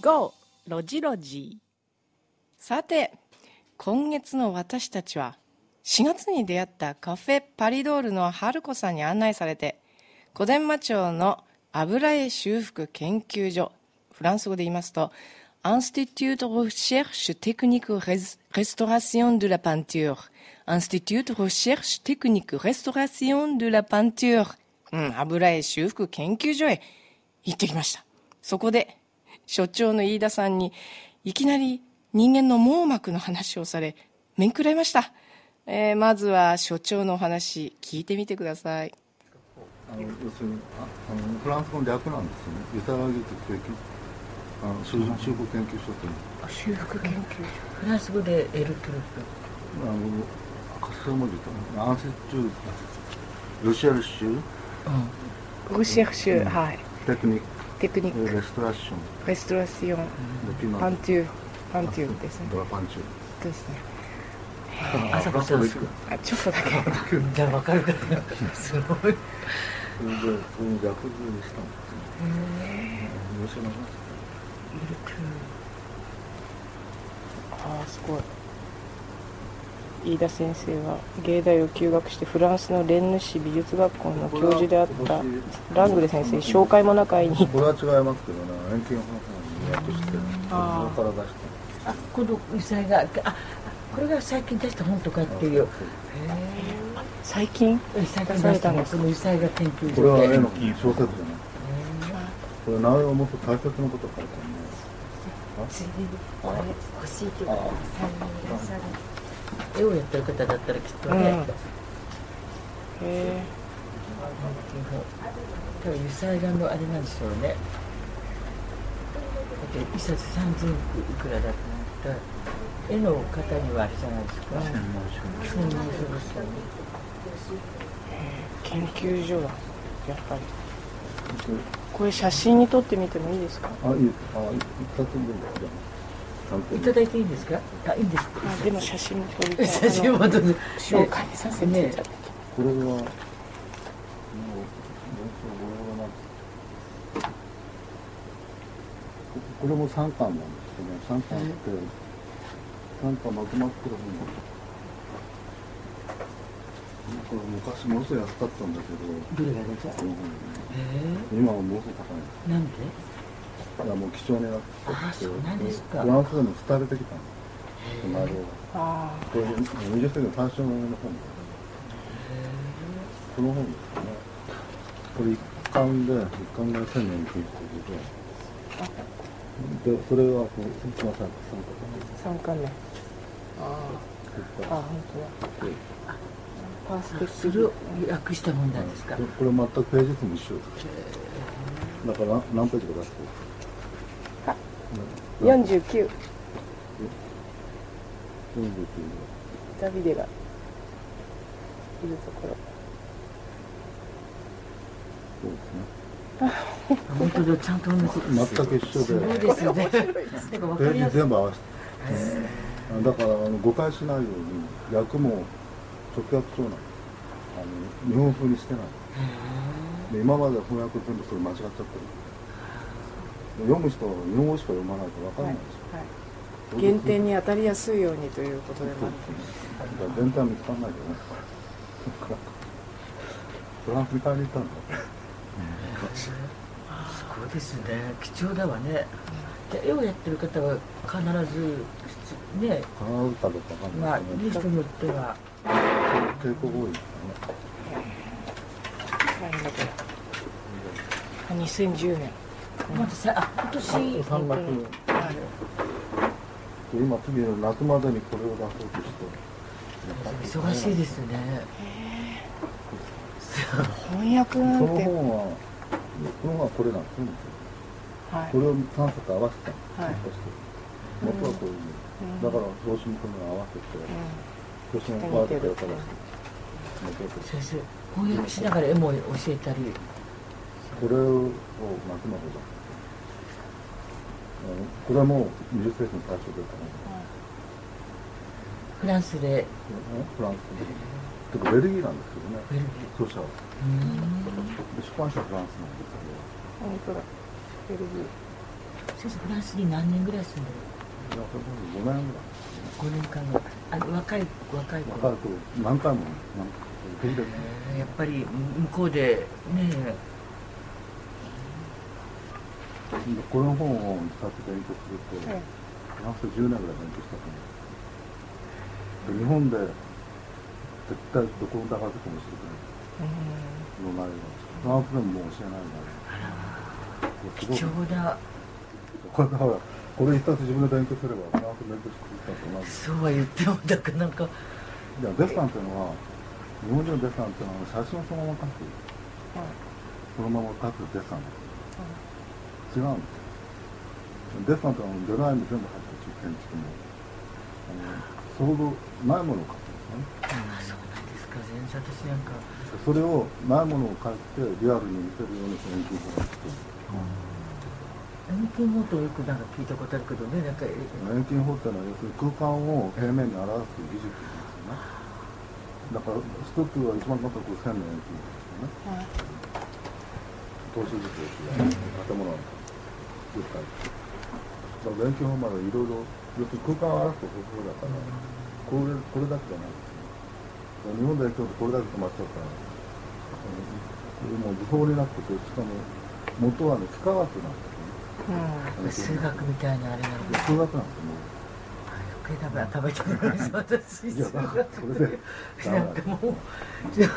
GO! ロジロジ。さて、今月の私たちは4月に出会ったカフェパリドールの春子さんに案内されて、小伝馬町の油絵修復研究所、フランス語で言いますとInstitut de recherche technique restauration de la peinture Institut de recherche technique restauration de la peinture、油絵修復研究所へ行ってきました。そこで所長の飯田さんにいきなり人間の網膜の話をされ、面食らいました。まずは所長のお話聞いてみてください。 要するにフランス語の略なんですよね。湯沢技術修復研究所という。 修復研究所。フランス語でエルトルプ。 頭文字とアンセチュールシェルシュ。 ルシェルシュ、はい。 テクニック。 レストラション。 レストラション。パンテューですね。 ドラパンチュー。 ですね。 朝子さん。 ちょっとだけ。 じゃあ分かるかな。すごい。 それでその逆図にしたんですよ。面白いな。 すごい。飯田先生は芸大を休学してフランスのレンヌ市美術学校の教授であったラングレ先生紹介もな会に。 これは違いますけどね、遠近法に訳してこれから出して。 この油彩がこれが最近出した本とかっていう。 最近出されたんですか。油彩画研究所。 これは絵の小説じゃない。これ内容もっと大切なこと書いてあるね。 欲しいけど3人いらっしゃる。絵をやってる方だったらきっとね。多分油彩画のあれなんでしょうね。一冊3000いくらだったら絵の方にはあれじゃないですか。専門書ですよね。 研究所だ。やっぱり。これ写真に撮ってみてもいいですか。 いいです。 いただいていいんですか。いいんです。 でも写真も撮りたい。 写真も撮って紹介させていただき。 これはこれも3巻なんですよね。3巻って3巻まとまってる本だ。これ昔ものすごい安かったんだけど。 どれが出た？ 今はものすごい高い。 なんで？ いやもう貴重になって。 そうなんですか。 フランスでも廃れてきたんです。内容が。これ20世紀の大正の本。この本ですね。これ1巻で1000年ということで、それはこう一番 3巻目。本当だ。パースペクそれを訳したもんなんですか。 これ全くページ数も一緒です。だから何ページか出して 49。ダビデがいるところ。 そうですね。 本当だ、ちゃんと同じ。 全く一緒で。 そうですよね。 ページ全部合わせて。だから誤解しないように訳も直訳そうなんです。日本風にしてない。で今まで翻訳全部それ間違っちゃってる。読む人は日本語しか読まないと分からないですよ。 原点に当たりやすいようにということでもある。 全体は見つからないけどね。フランスに買いに行ったんだ。 すごいですね。貴重だわね。絵をやってる方は必ずね。 必ずかどうか分かんないですね。 いい人によっては。 結構多いですね。 2010年。 またさ、今年 3月。今次の夏までにこれを出そうとして。 忙しいですね。 翻訳なんて。 この本はこれなんですね。これを3冊合わせた。元はこういう。だから表紙もこれを合わせて。表紙もこうやってやったらしい。 先生、翻訳しながら絵も教えたり。 これを夏までだ。これはもう20世紀の大正ですからね。 フランスで。 フランスで。てかベルギーなんですけどね。著者は。出版社はフランスなんですけど。 本当だ。ベルギー。 先生フランスに何年ぐらい住んでる？ いや、5年ぐらい。 5年間ぐらい。若い頃何回も時々 やっぱり向こうでねこの本を使って勉強すると、フランスで10年ぐらい勉強したと思う。日本で絶対どこの大学でも教えてないの内容、フランスでももう教えないの。 貴重だ。 これだからこれ一冊自分で勉強すればフランス勉強していったと同じ。 そうは言ってもだからなんかいやデッサンっていうのは日本人のデッサンっていうのは写真をそのまま描く、そのまま描くデッサンなんですよ。違うんですよ。デッサンっていうのはデザインも全部入ってるし、建築も想像ないものを描くんですね。 そうなんですか。全然私なんかそれをないものを描いてリアルに見せるように遠近法を作る。 遠近法とよくなんか聞いたことあるけどね、なんか遠近法っていうのは要するに空間を平面に表す技術なんですよね。だから一つは一番簡単な線の遠近法ですよね。透視術ですよね。建物の空間。だから遠近法までいろいろ要するに空間を表す方法だから、これだけじゃないですよね。日本で今日これだけ止まっちゃったら、これもう図法になってて、しかも元はね幾何学なんですよね。 数学みたいなあれなんで数学なんですよ。 余計食べたくないです私。 いやだからそれでなんかもういやいや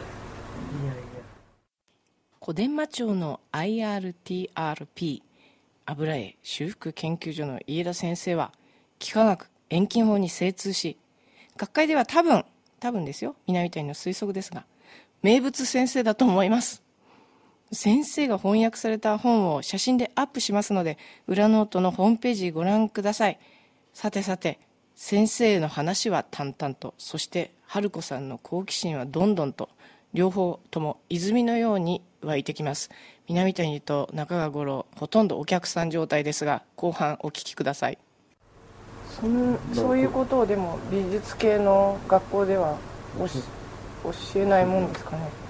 小伝馬町の IRTRP 油絵修復研究所の家田先生は幾何学遠近法に精通し、学会では多分ですよ、南谷の推測ですが名物先生だと思います。先生が翻訳された本を写真でアップしますので、裏ノートのホームページご覧ください。さて先生の話は淡々と、そして春子さんの好奇心はどんどんと、両方とも泉のように湧いてきます。南谷と中川五郎、ほとんどお客さん状態ですが、後半お聞きください。そういうことをでも美術系の学校では教えないもんですかね。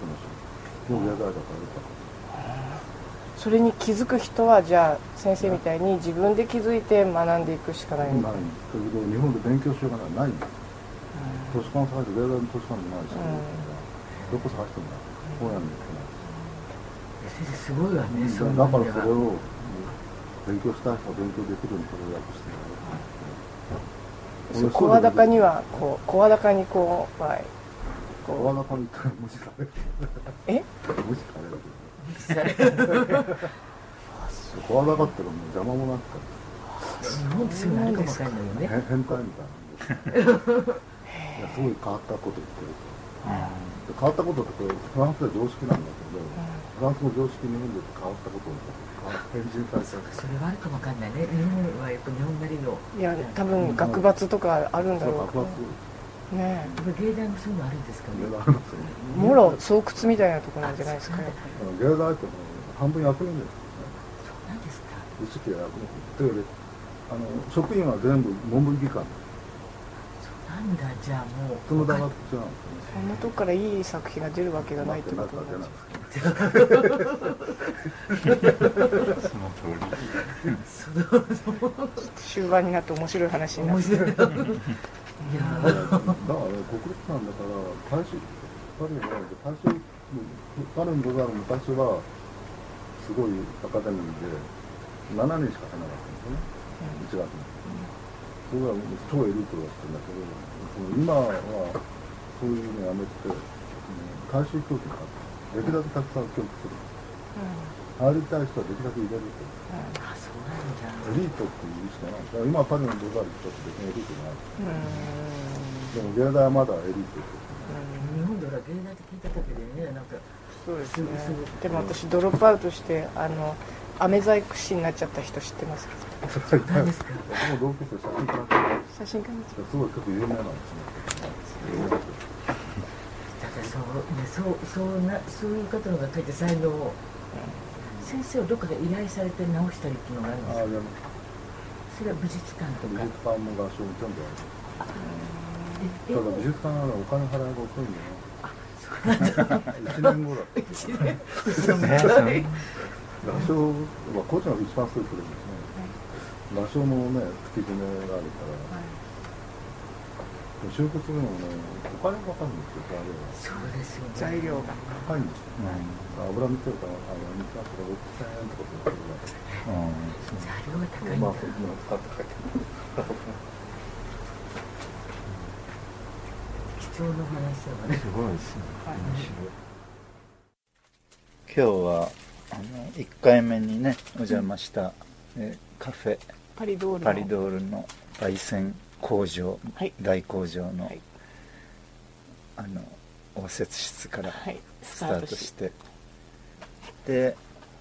それに気づく人はじゃあ先生みたいに自分で気づいて学んでいくしかないんですか。 ないんですけど、日本で勉強しようがないんです。図書館探して、芸大の図書館もないし、どこ探してもない。本屋に行ってないし。 先生すごいわね。 だからそれを勉強したい人は勉強できるようにそれを訳してる。 声高には声高に声高に言ったら無視される。無視される。声高ってのも邪魔もなくて。 日本ってすぐ何かも分かんないよね。 変態みたいな。すごい変わったこと言ってる。変わったことってフランスで常識なんだけど、フランスの常識日本で変わったことを変人されちゃう。 それはあるかもわかんないね。日本はやっぱ日本なりの。 いや多分学閥とかあるんだろう学閥ね。 芸大もそういうのあるんですかね。 もろ巣窟みたいなところなんじゃないですかね。 芸大って半分役員ですそうなんですか。 意識が役員で、職員は全部文部技官。 なんだ、じゃあもうその大学違うんですよね。 そんなとこからいい作品が出るわけがないってことなんですか。終盤になって面白い話になって。 だから国立なんだからパリにござる昔はすごいアカデミーで7人しか来なかったんですよね、1学に。それが超エリートだったんだけど、今はそういうのやめて改修教育ができるだけたくさん教育する。入りたい人はできるだけ入れると。 あ、そうなんだ。 エリートっていうしかない。だから今パリのござる人って別にエリートじゃない。でも芸大はまだエリートです。 日本でほら芸大って聞いただけでね、なんかそうですね。でも私ドロップアウトして飴細工師になっちゃった人知ってますか？ 何ですか？僕も同級生写真家になっちゃった。 すごい結構有名なんですね。 だからそういう方のが書いて才能を、先生はどっかで依頼されて直したりっていうのがあるんですか？それは美術館とか。 美術館も合唱も全部ある。ただ美術館はお金払いが遅いんだよ。1年後だった。 合唱は高知が一番するくるんですね、合唱もね突き詰めがあるから、修復するのもねお金かかるんですよ、 そうですよね、 材料が高いんですよ、油見てるから水あったら6000円とかするから、 材料が高いんだ、 まあそっちの使って帰って貴重な話だね、 すごいですね、面白い。今日は1回目にねお邪魔した、カフェパリドールの焙煎工場、大工場の、応接室からスタートして、で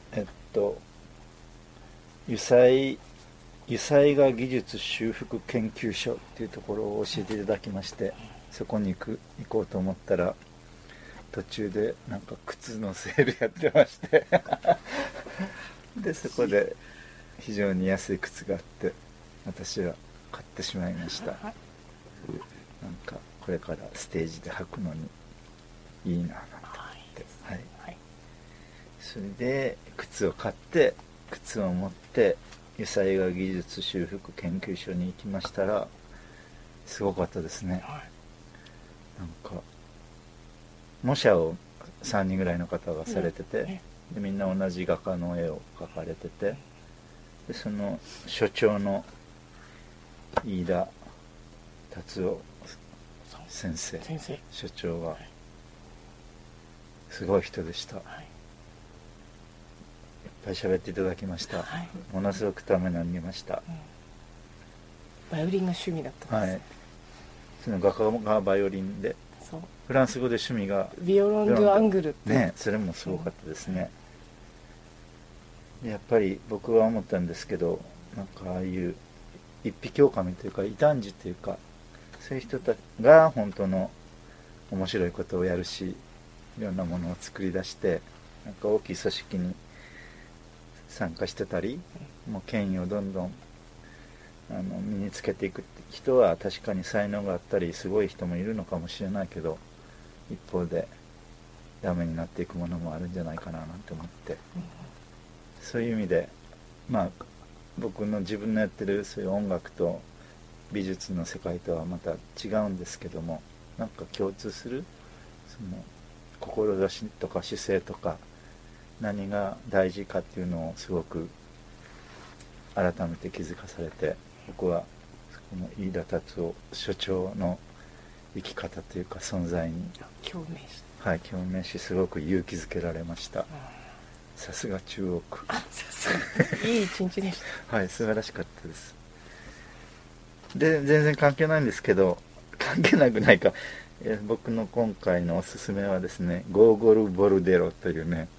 油彩画技術修復研究所っていうところを教えていただきまして、そこに行こうと思ったら途中でなんか靴のセールやってましてでそこで非常に安い靴があって私は買ってしまいました。なんかこれからステージで履くのにいいななんて思って、それで靴を買って靴を持って油彩画技術修復研究所に行きましたらすごかったですね、なんか模写を3人ぐらいの方がされてて、でみんな同じ画家の絵を描かれてて、でその所長の飯田達夫先生所長はすごい人でした、いっぱい喋っていただきました、ものすごくためになりました、 バイオリンが趣味だったんです、 その画家がバイオリンで、フランス語で趣味がビオロン・ドゥ・アングルってね、それもすごかったですね、やっぱり僕は思ったんですけど、なんかああいう一匹狼というか異端児というかそういう人たちが本当の面白いことをやるし、いろんなものを作り出してなんか大きい組織に参加してたり、もう権威をどんどん身につけていく人は確かに才能があったりすごい人もいるのかもしれないけど、一方でダメになっていくものもあるんじゃないかななんて思って、そういう意味でまあ僕の自分のやってるそういう音楽と美術の世界とはまた違うんですけども、なんか共通するその志とか姿勢とか何が大事かっていうのをすごく改めて気づかされて、僕はこの飯田達夫所長の生き方というか存在に共鳴しすごく勇気づけられました。さすが中央区いい一日でした。 素晴らしかったです。で全然関係ないんですけど、関係なくないか、僕の今回のおすすめはですね、ゴーゴル・ボルデロというね、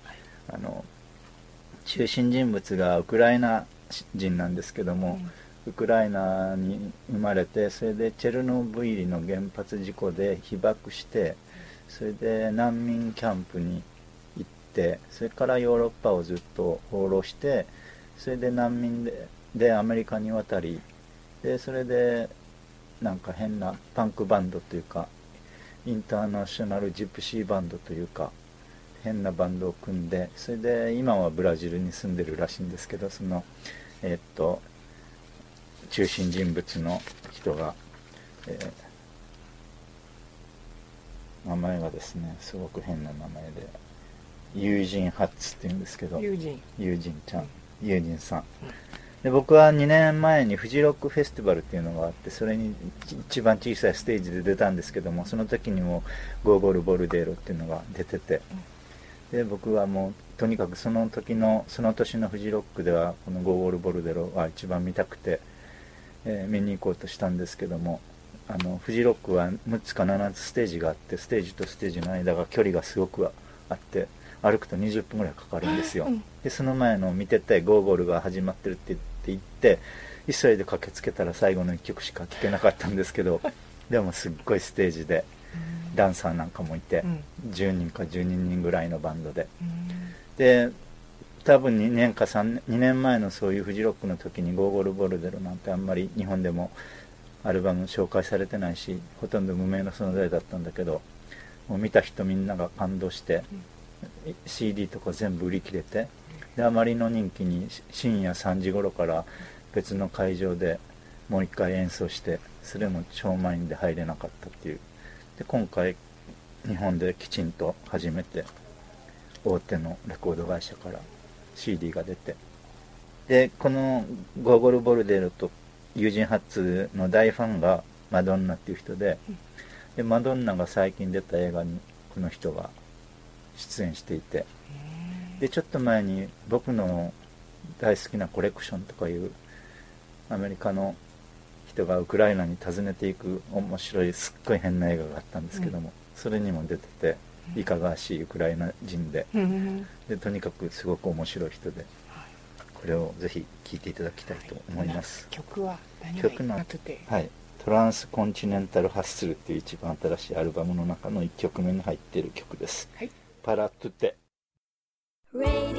中心人物がウクライナ人なんですけども、ウクライナに生まれて、それでチェルノブイリの原発事故で被爆して、それで難民キャンプに行って、それからヨーロッパをずっと放浪して、それで難民でアメリカに渡り、でそれでなんか変なパンクバンドというかインターナショナルジプシーバンドというか変なバンドを組んで、それで今はブラジルに住んでるらしいんですけど、その中心人物の人が、名前がですねすごく変な名前でユージン・ハッツっていうんですけど、ユージンさんで、僕は2年前にフジロックフェスティバルっていうのがあって、それに一番小さいステージで出たんですけども、その時にもゴーゴル・ボルデーロっていうのが出てて、で僕はもうとにかくその年のフジロックではこのゴーゴル・ボルデロは一番見たくて、見に行こうとしたんですけども、フジロックは6つか7つステージがあって、ステージとステージの間が距離がすごくあって、歩くと20分ぐらいかかるんですよ。でその前のを見てて、ゴーゴルが始まってるって言って急いで駆けつけたら最後の1曲しか聴けなかったんですけどでもすっごいステージでダンサーなんかもいて、10人か12人ぐらいのバンドで、で多分2年前のそういうフジロックの時にゴーゴル・ボルデロなんてあんまり日本でもアルバム紹介されてないし、ほとんど無名の存在だったんだけど、もう見た人みんなが感動して、CD とか全部売り切れて、 であまりの人気に深夜3時頃から別の会場でもう一回演奏して、それも超満員で入れなかったっていう。で今回日本できちんと初めて大手のレコード会社から CD が出て、でこのゴーゴル・ボルデルと友人初の大ファンがマドンナっていう人で、でマドンナが最近出た映画にこの人が出演していて、でちょっと前に僕の大好きなコレクションとかいうアメリカの人がウクライナに訪ねていく面白いすっごい変な映画があったんですけども、それにも出てて、いかがわしいウクライナ人で、でとにかくすごく面白い人で、これをぜひ聴いていただきたいと思います。 曲は何がなってて、 はい、トランスコンチネンタルハッスルっていう一番新しいアルバムの中の1曲目に入っている曲です。 はい、 パラトゥテ。